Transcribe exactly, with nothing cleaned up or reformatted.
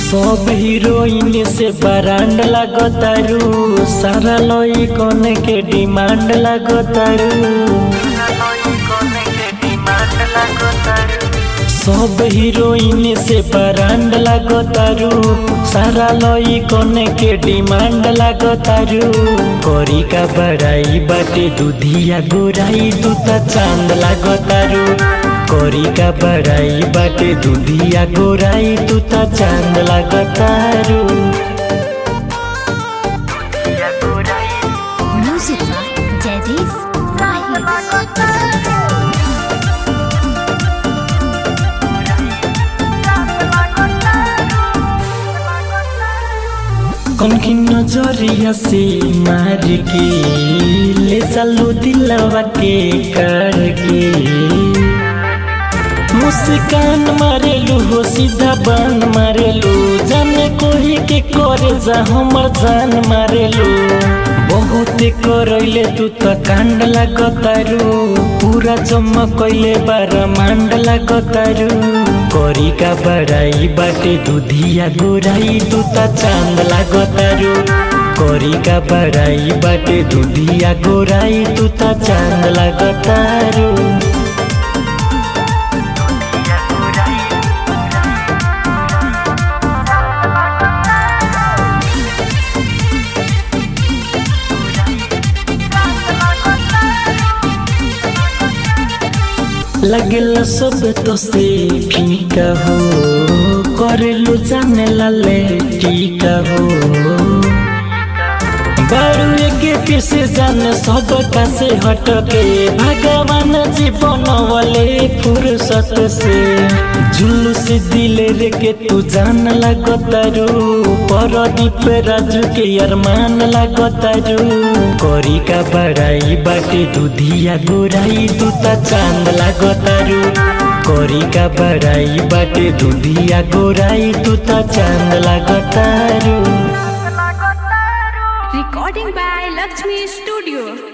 सब हीरोइन से ब्रांड लागतारू, सारा लोई कोने के डिमांड लागतारू। सब हीरोइन से ब्रांड लागतारू, सारा लोई कोने के डिमांड लागतारू। कोरी का बड़ाई बाटे दूधिया गोराई, तू ता चांद लागतारू। कोरी का बड़ाई बाटे दूधिया गोराई, तू ता चांद लागतारू। म्यूजिक जयदीश कौन की नजरिया से मार के ले चलो दिलवा के करके। मुस्कान मारेलू हो सीधा बान मारेलू, जाने कोही के करे जा हमर जान मारेलू। बहुत करैले तू तो कांड लागतारू, पूरा चमकैले बार मांड लागतारू। कोरी का बड़ाई बाटे दूधिया गोराई, तू ता चांद लागतारू। कोरी का बड़ाई बाटे दूधिया गोराई, तू ता चांद लागतारू। लगेला सब तो से फीका हो, करेलू जाने लाले टीका हो। बारू के पीछे जाने सब का से हटके, भगवान जीवन वाले फुर्सत से। जुलूस दिले रे के तू जान लागतारू, परदीप राजू के अरमान लागतारू। कोरी का बड़ाई बाटे दूधिया गोराई, तू ता चांद लागतारू। कोरी का बड़ाई बाटे दूधिया गोराई, तू ता चांद लागतारू। Recording by Lakshmi studio.